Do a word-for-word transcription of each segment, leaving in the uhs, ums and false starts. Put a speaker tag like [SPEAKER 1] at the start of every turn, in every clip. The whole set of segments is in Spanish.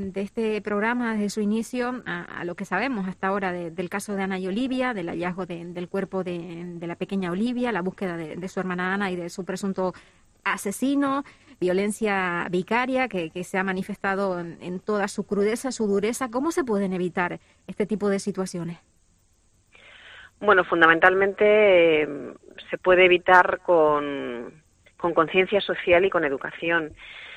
[SPEAKER 1] de este programa, desde su inicio, a, a lo que sabemos hasta ahora de, del caso de Ana y Olivia, del hallazgo de, del cuerpo de, de la pequeña Olivia, la búsqueda de, de su hermana Ana y de su presunto asesino, violencia vicaria que, que se ha manifestado en, en toda su crudeza, su dureza. ¿Cómo se pueden evitar este tipo de situaciones?
[SPEAKER 2] Bueno, fundamentalmente eh, se puede evitar con, con conciencia social y con educación.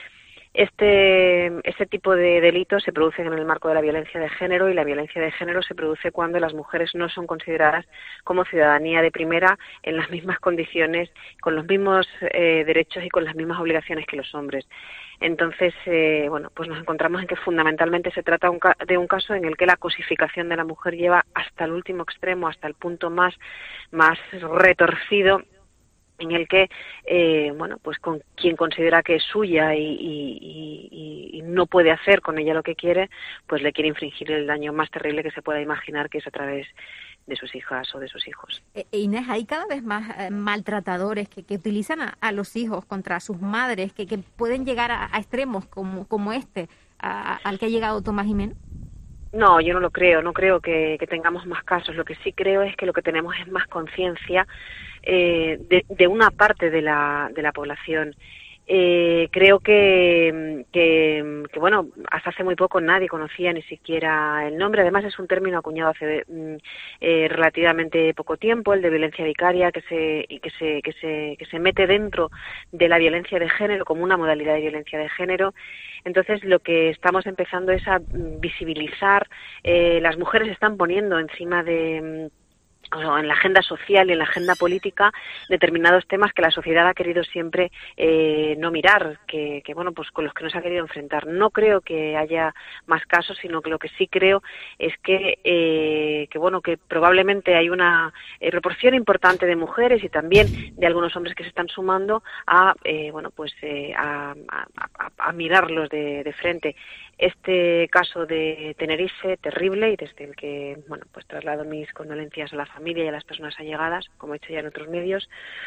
[SPEAKER 2] Este, este tipo de delitos se producen en el marco de la violencia de género, y la violencia de género se produce cuando las mujeres no son consideradas como ciudadanía de primera en las mismas condiciones, con los mismos eh, derechos y con las mismas obligaciones que los hombres. Entonces, eh, bueno, pues nos encontramos en que fundamentalmente se trata un ca- de un caso en el que la cosificación de la mujer lleva hasta el último extremo, hasta el punto más, más retorcido, en el que, eh, bueno, pues con quien considera que es suya y, y, y, y no puede hacer con ella lo que quiere, pues le quiere infligir el daño más terrible que se pueda imaginar, que es a través de sus hijas o de sus hijos.
[SPEAKER 1] Eh, Inés, hay cada vez más eh, maltratadores que, que utilizan a, a los hijos contra sus madres, que, que pueden llegar a, a extremos como, como este, a, a, al que ha llegado Tomás Jimeno.
[SPEAKER 2] No, yo no lo creo, no creo que, que tengamos más casos. Lo que sí creo es que lo que tenemos es más conciencia eh, de, de una parte de la, de la población. Eh, creo que, que, que, bueno, hasta hace muy poco nadie conocía ni siquiera el nombre. Además, es un término acuñado hace eh, relativamente poco tiempo, el de violencia vicaria, que se, que se, que se, que se mete dentro de la violencia de género como una modalidad de violencia de género. Entonces, lo que estamos empezando es a visibilizar, eh, las mujeres están poniendo encima de, o en la agenda social y en la agenda política, determinados temas que la sociedad ha querido siempre eh, no mirar, que, que bueno, pues con los que no se ha querido enfrentar. No creo que haya más casos, sino que lo que sí creo es que, eh, que bueno, que probablemente hay una eh, proporción importante de mujeres y también de algunos hombres que se están sumando a, eh, bueno, pues eh, a, a, a, a mirarlos de, de frente. Este caso de Tenerife, terrible, y desde el que, bueno, pues traslado mis condolencias a la familia y a las personas allegadas, como he hecho ya en otros medios.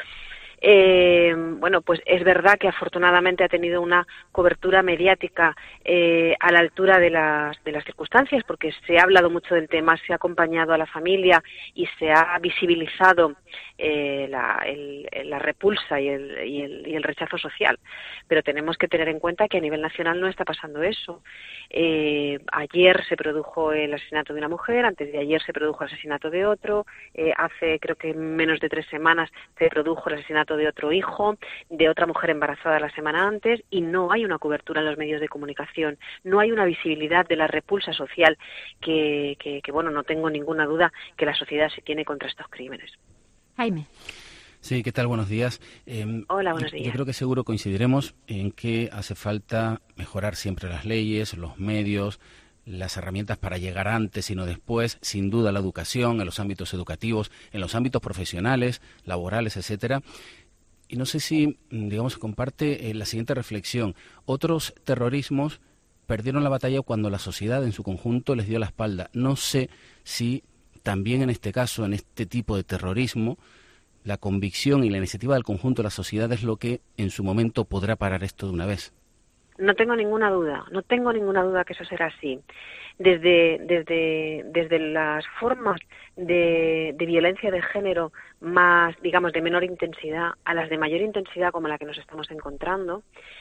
[SPEAKER 2] Eh, bueno, pues es verdad que afortunadamente ha tenido una cobertura mediática eh, a la altura de las, de las circunstancias, porque se ha hablado mucho del tema, se ha acompañado a la familia y se ha visibilizado eh, la, el, la repulsa y el, y, el, y el rechazo social. Pero tenemos que tener en cuenta que a nivel nacional no está pasando eso. Eh, ayer se produjo el asesinato de una mujer, antes de ayer se produjo el asesinato de otro, eh, hace creo que menos de tres semanas se produjo el asesinato de otro hijo, de otra mujer embarazada la semana antes, y no hay una cobertura en los medios de comunicación, no hay una visibilidad de la repulsa social que, que, que bueno, no tengo ninguna duda que la sociedad se tiene contra estos crímenes.
[SPEAKER 1] Jaime.
[SPEAKER 3] Sí, ¿qué tal? Buenos días. Eh,
[SPEAKER 2] Hola, buenos
[SPEAKER 3] yo,
[SPEAKER 2] días.
[SPEAKER 3] yo creo que seguro coincidiremos en que hace falta mejorar siempre las leyes, los medios, las herramientas para llegar antes y no después, sin duda la educación, en los ámbitos educativos, en los ámbitos profesionales, laborales, etcétera. Y no sé si, digamos, comparte eh, la siguiente reflexión. Otros terrorismos perdieron la batalla cuando la sociedad en su conjunto les dio la espalda. No sé si también en este caso, en este tipo de terrorismo, la convicción y la iniciativa del conjunto de la sociedad es lo que en su momento podrá parar esto de una vez.
[SPEAKER 2] No tengo ninguna duda, no tengo ninguna duda que eso será así. Desde, desde, desde las formas de, de violencia de género más, digamos, de menor intensidad a las de mayor intensidad como la que nos estamos encontrando,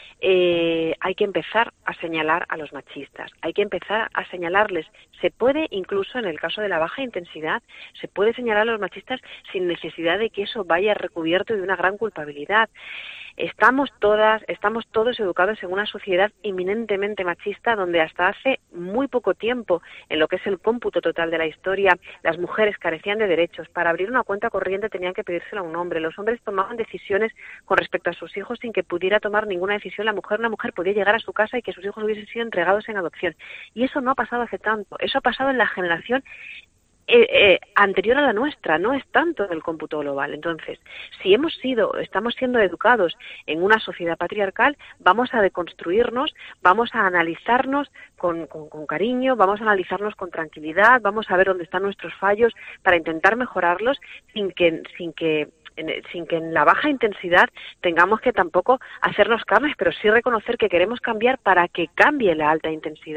[SPEAKER 2] eh, hay que empezar a señalar a los machistas, hay que empezar a señalarles. Se puede, incluso en el caso de la baja intensidad, se puede señalar a los machistas sin necesidad de que eso vaya recubierto de una gran culpabilidad. Estamos todas, estamos todos educados en una sociedad eminentemente machista, donde hasta hace muy poco tiempo, en lo que es el cómputo total de la historia, las mujeres carecían de derechos. Para abrir una cuenta corriente tenían que pedírselo a un hombre. Los hombres tomaban decisiones con respecto a sus hijos sin que pudiera tomar ninguna decisión la mujer. Una mujer podía llegar a su casa y que sus hijos hubiesen sido entregados en adopción. Y eso no ha pasado hace tanto. Eso ha pasado en la generación Eh, eh, anterior a la nuestra, no es tanto en el cómputo global. Entonces, si hemos sido, estamos siendo educados en una sociedad patriarcal, vamos a deconstruirnos, vamos a analizarnos con, con, con cariño, vamos a analizarnos con tranquilidad, vamos a ver dónde están nuestros fallos para intentar mejorarlos sin que, sin que En, sin que en la baja intensidad tengamos que tampoco hacernos carnes, pero sí reconocer que queremos cambiar para que cambie la alta intensidad.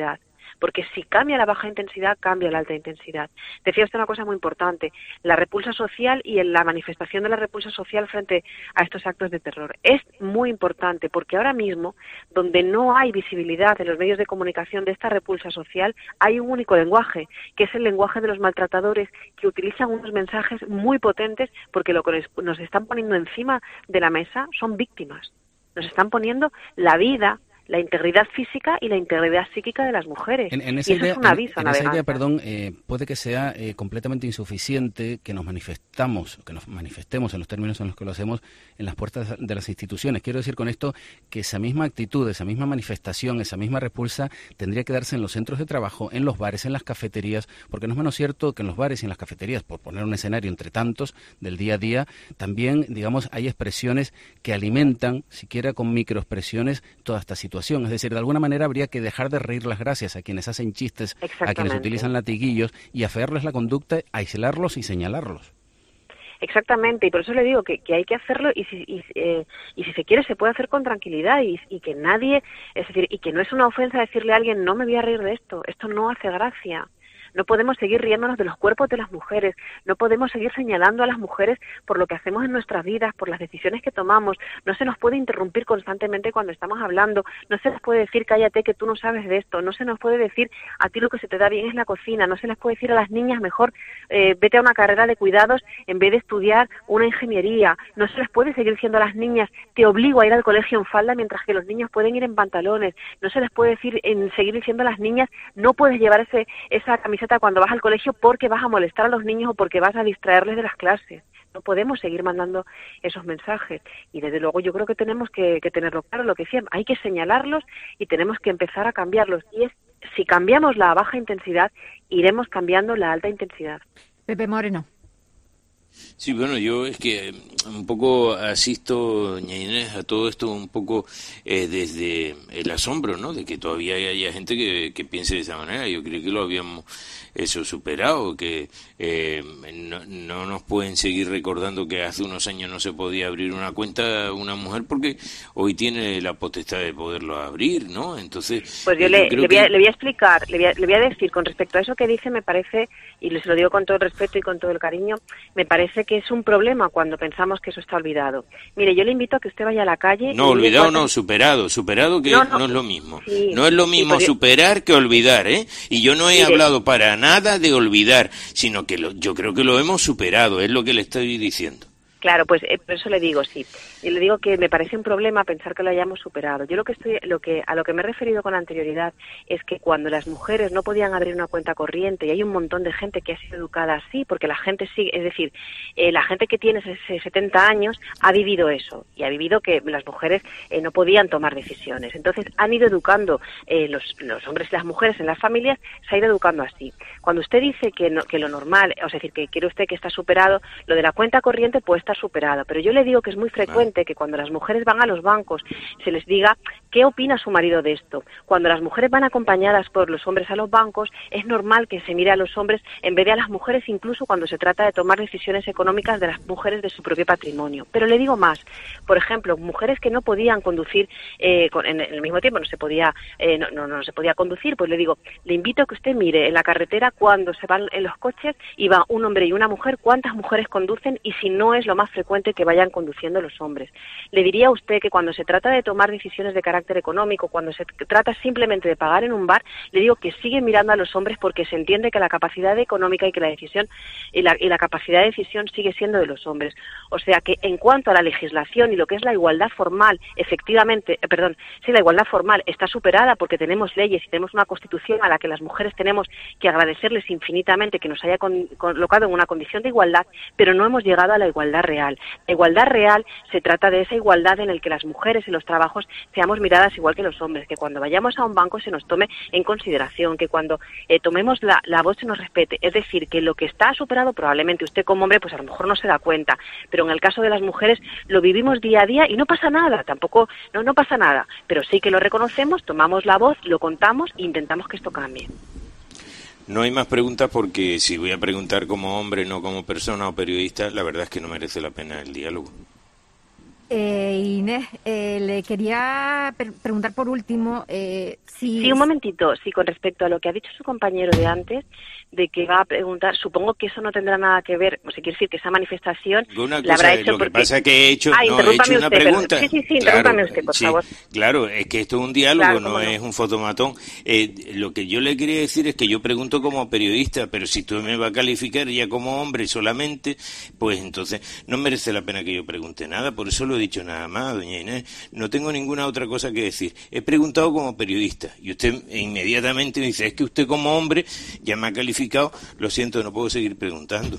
[SPEAKER 2] porque si cambia la baja intensidad, cambia la alta intensidad. Decía usted una cosa muy importante, la repulsa social y en la manifestación de la repulsa social frente a estos actos de terror. Es muy importante porque ahora mismo, donde no hay visibilidad en los medios de comunicación de esta repulsa social, hay un único lenguaje, que es el lenguaje de los maltratadores, que utilizan unos mensajes muy potentes porque lo que nos están poniendo encima de la mesa son víctimas. Nos están poniendo la vida, la integridad física y la integridad psíquica de las mujeres.
[SPEAKER 3] En, en esa
[SPEAKER 2] y eso
[SPEAKER 3] idea,
[SPEAKER 2] es un aviso
[SPEAKER 3] en,
[SPEAKER 2] a
[SPEAKER 3] en esa idea,
[SPEAKER 2] navegantes.
[SPEAKER 3] perdón, eh, puede que sea eh, completamente insuficiente que nos manifestamos, que nos manifestemos en los términos en los que lo hacemos en las puertas de las instituciones. Quiero decir con esto que esa misma actitud, esa misma manifestación, esa misma repulsa tendría que darse en los centros de trabajo, en los bares, en las cafeterías, porque no es menos cierto que en los bares y en las cafeterías, por poner un escenario entre tantos del día a día, también, digamos, hay expresiones que alimentan, siquiera con microexpresiones, toda esta situación. Es decir, de alguna manera habría que dejar de reír las gracias a quienes hacen chistes, a quienes utilizan latiguillos y afearles la conducta, aislarlos y señalarlos.
[SPEAKER 2] Exactamente, y por eso le digo que, que hay que hacerlo y si, y, eh, y si se quiere se puede hacer con tranquilidad y, y que nadie, es decir, y que no es una ofensa decirle a alguien no me voy a reír de esto, esto no hace gracia. No podemos seguir riéndonos de los cuerpos de las mujeres, no podemos seguir señalando a las mujeres por lo que hacemos en nuestras vidas, por las decisiones que tomamos, no se nos puede interrumpir constantemente cuando estamos hablando, no se les puede decir cállate que tú no sabes de esto, no se nos puede decir a ti lo que se te da bien es la cocina, no se les puede decir a las niñas mejor eh, vete a una carrera de cuidados en vez de estudiar una ingeniería, no se les puede seguir diciendo a las niñas te obligo a ir al colegio en falda mientras que los niños pueden ir en pantalones, no se les puede decir en seguir diciendo a las niñas no puedes llevar ese, esa camiseta cuando vas al colegio porque vas a molestar a los niños o porque vas a distraerles de las clases. No podemos seguir mandando esos mensajes. Y desde luego yo creo que tenemos que, que tenerlo claro, lo que decían, hay que señalarlos y tenemos que empezar a cambiarlos. Y es, si cambiamos la baja intensidad, iremos cambiando la alta intensidad.
[SPEAKER 1] Pepe Moreno.
[SPEAKER 4] Sí, bueno, yo es que un poco asisto, doña Inés, a todo esto un poco eh, desde el asombro, ¿no?, de que todavía haya gente que, que piense de esa manera. Yo creo que lo habíamos eso superado, que eh, no, no nos pueden seguir recordando que hace unos años no se podía abrir una cuenta a una mujer porque hoy tiene la potestad de poderlo abrir, ¿no? Entonces,
[SPEAKER 2] pues yo,
[SPEAKER 4] eh,
[SPEAKER 2] le,
[SPEAKER 4] yo
[SPEAKER 2] le, voy
[SPEAKER 4] que...
[SPEAKER 2] a, le voy a explicar, le voy a, le voy a decir con respecto a eso que dice, me parece, y les lo digo con todo el respeto y con todo el cariño, me parece que es un problema cuando pensamos que eso está olvidado. Mire, yo le invito a que usted vaya a la calle...
[SPEAKER 4] No, olvidado no, superado, superado que no, no, no es lo mismo.
[SPEAKER 2] Sí,
[SPEAKER 4] no es lo mismo sí, porque... superar que olvidar, ¿eh? Y yo no he Mire. hablado para nada de olvidar, sino que lo, yo creo que lo hemos superado, es lo que le estoy diciendo.
[SPEAKER 2] Claro, pues eh, por eso le digo, sí. Y le digo que me parece un problema pensar que lo hayamos superado. Yo lo que estoy, lo que a lo que me he referido con anterioridad es que cuando las mujeres no podían abrir una cuenta corriente y hay un montón de gente que ha sido educada así, porque la gente sigue, es decir, eh, la gente que tiene setenta años ha vivido eso y ha vivido que las mujeres eh, no podían tomar decisiones. Entonces han ido educando eh, los, los hombres y las mujeres en las familias, se ha ido educando así. Cuando usted dice que, no, que lo normal, o sea, es decir, que quiere usted que está superado, lo de la cuenta corriente puede estar superado, pero yo le digo que es muy frecuente que cuando las mujeres van a los bancos se les diga ¿qué opina su marido de esto? Cuando las mujeres van acompañadas por los hombres a los bancos es normal que se mire a los hombres en vez de a las mujeres, incluso cuando se trata de tomar decisiones económicas de las mujeres de su propio patrimonio. Pero le digo más, por ejemplo, mujeres que no podían conducir eh, con, en el mismo tiempo no se podía eh, no, no, no se podía conducir, pues le digo, le invito a que usted mire en la carretera cuando se van en los coches y va un hombre y una mujer, cuántas mujeres conducen y si no es lo más frecuente que vayan conduciendo los hombres. Le diría a usted que cuando se trata de tomar decisiones de carácter económico, cuando se trata simplemente de pagar en un bar, le digo que sigue mirando a los hombres porque se entiende que la capacidad económica y que la decisión y la, y la capacidad de decisión sigue siendo de los hombres. O sea que en cuanto a la legislación y lo que es la igualdad formal, efectivamente, eh, perdón, sí, la igualdad formal está superada porque tenemos leyes y tenemos una constitución a la que las mujeres tenemos que agradecerles infinitamente que nos haya con, colocado en una condición de igualdad, pero no hemos llegado a la igualdad real. La igualdad real se trata de esa igualdad en la que las mujeres en los trabajos seamos miradas igual que los hombres, que cuando vayamos a un banco se nos tome en consideración, que cuando eh, tomemos la, la voz se nos respete. Es decir, que lo que está superado probablemente usted como hombre pues a lo mejor no se da cuenta, pero en el caso de las mujeres lo vivimos día a día y no pasa nada, tampoco, no, no pasa nada, pero sí que lo reconocemos, tomamos la voz, lo contamos e intentamos que esto cambie.
[SPEAKER 4] No hay más preguntas porque si voy a preguntar como hombre, no como persona o periodista, la verdad es que no merece la pena el diálogo.
[SPEAKER 1] Eh, Inés, eh, le quería per- preguntar por último eh, si...
[SPEAKER 2] Sí, un momentito. Sí, con respecto a lo que ha dicho su compañero de antes, de que va a preguntar, supongo que eso no tendrá nada que ver, o sea, quiere decir que esa manifestación
[SPEAKER 4] una
[SPEAKER 2] la habrá
[SPEAKER 4] cosa,
[SPEAKER 2] hecho
[SPEAKER 4] lo que
[SPEAKER 2] porque...
[SPEAKER 4] pasa es que he hecho,
[SPEAKER 2] ah,
[SPEAKER 4] no, he hecho una
[SPEAKER 2] usted,
[SPEAKER 4] pregunta.
[SPEAKER 2] Pero... sí, sí, sí,
[SPEAKER 4] claro,
[SPEAKER 2] interrúmpame usted, por
[SPEAKER 4] sí,
[SPEAKER 2] favor.
[SPEAKER 4] Claro, es que esto es un diálogo,
[SPEAKER 2] Claro,
[SPEAKER 4] no,
[SPEAKER 2] no
[SPEAKER 4] es un fotomatón. Eh, lo que yo le quería decir es que yo pregunto como periodista, pero si tú me vas a calificar ya como hombre solamente, pues entonces no merece la pena que yo pregunte nada. Por eso lo he dicho nada más, doña Inés. No tengo ninguna otra cosa que decir. He preguntado como periodista y usted inmediatamente me dice, es que usted como hombre ya me ha calificado. Lo siento, no puedo seguir preguntando.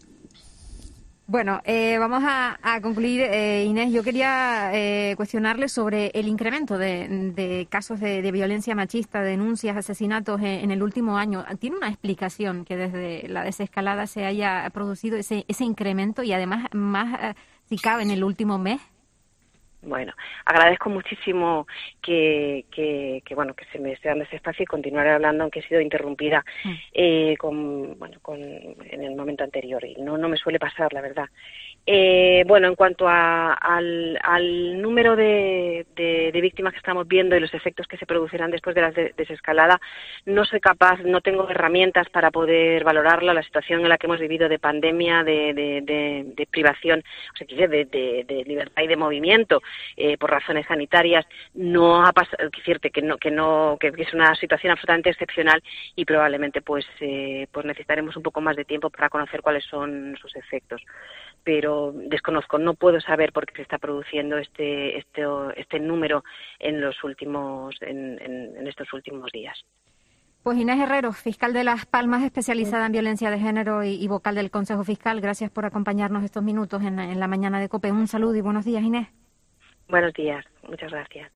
[SPEAKER 1] Bueno, eh, vamos a, a concluir, eh, Inés. Yo quería eh, cuestionarle sobre el incremento de, de casos de, de violencia machista, denuncias, asesinatos en, en el último año. ¿Tiene una explicación que desde la desescalada se haya producido ese, ese incremento y además más, eh, si cabe, en el último mes?
[SPEAKER 2] Bueno, agradezco muchísimo que, que, que bueno que se me esté dando ese espacio y continuaré hablando, aunque he sido interrumpida mm. eh, con bueno con en el momento anterior y no no me suele pasar, la verdad. Eh, bueno, en cuanto a, al, al número de, de, de víctimas que estamos viendo y los efectos que se producirán después de la de, desescalada, no soy capaz, no tengo herramientas para poder valorarla. La situación en la que hemos vivido de pandemia, de, de, de, de privación, o sea, de, de, de libertad y de movimiento eh, por razones sanitarias, no ha pasado, es cierto que no, que no, que es una situación absolutamente excepcional y probablemente pues, eh, pues necesitaremos un poco más de tiempo para conocer cuáles son sus efectos. Pero desconozco, no puedo saber por qué se está produciendo este este este número en los últimos en, en, en estos últimos días.
[SPEAKER 1] Pues Inés Herrero, fiscal de Las Palmas, especializada en violencia de género y, y vocal del Consejo Fiscal, gracias por acompañarnos estos minutos en, en la mañana de COPE. Un saludo y buenos días, Inés.
[SPEAKER 2] Buenos días, muchas gracias.